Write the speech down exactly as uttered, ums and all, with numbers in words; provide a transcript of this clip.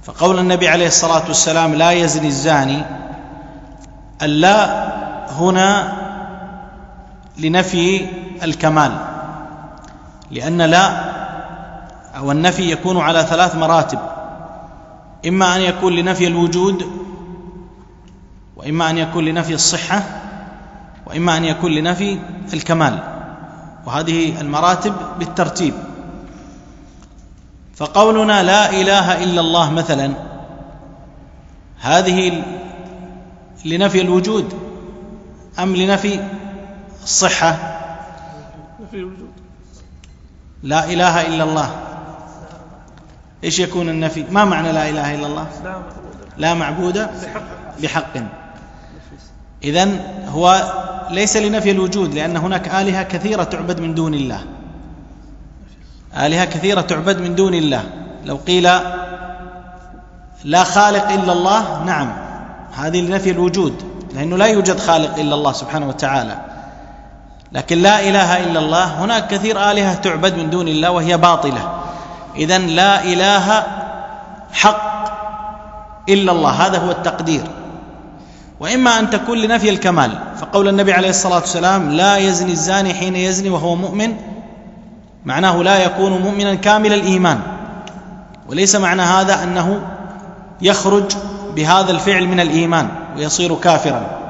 فقول النبي عليه الصلاة والسلام لا يزني الزاني، اللا هنا لنفي الكمال، لأن لا أو النفي يكون على ثلاث مراتب، إما أن يكون لنفي الوجود، وإما أن يكون لنفي الصحة، وإما أن يكون لنفي الكمال، وهذه المراتب بالترتيب. فقولنا لا إله إلا الله مثلا، هذه لنفي الوجود أم لنفي الصحة؟ نفي الوجود. لا إله إلا الله إيش يكون النفي؟ ما معنى لا إله إلا الله؟ لا معبود بحق. إذن هو ليس لنفي الوجود، لأن هناك آلهة كثيرة تعبد من دون الله، آلهة كثيرة تعبد من دون الله. لو قيل لا خالق إلا الله، نعم هذه لنفي الوجود، لأنه لا يوجد خالق إلا الله سبحانه وتعالى. لكن لا إله إلا الله، هناك كثير آلهة تعبد من دون الله وهي باطلة. إذن لا إله حق إلا الله، هذا هو التقدير. وإما أن تكون لنفي الكمال، فقول النبي عليه الصلاة والسلام لا يزني الزاني حين يزني وهو مؤمن، معناه لا يكون مؤمنا كامل الإيمان، وليس معنى هذا أنه يخرج بهذا الفعل من الإيمان ويصير كافرا.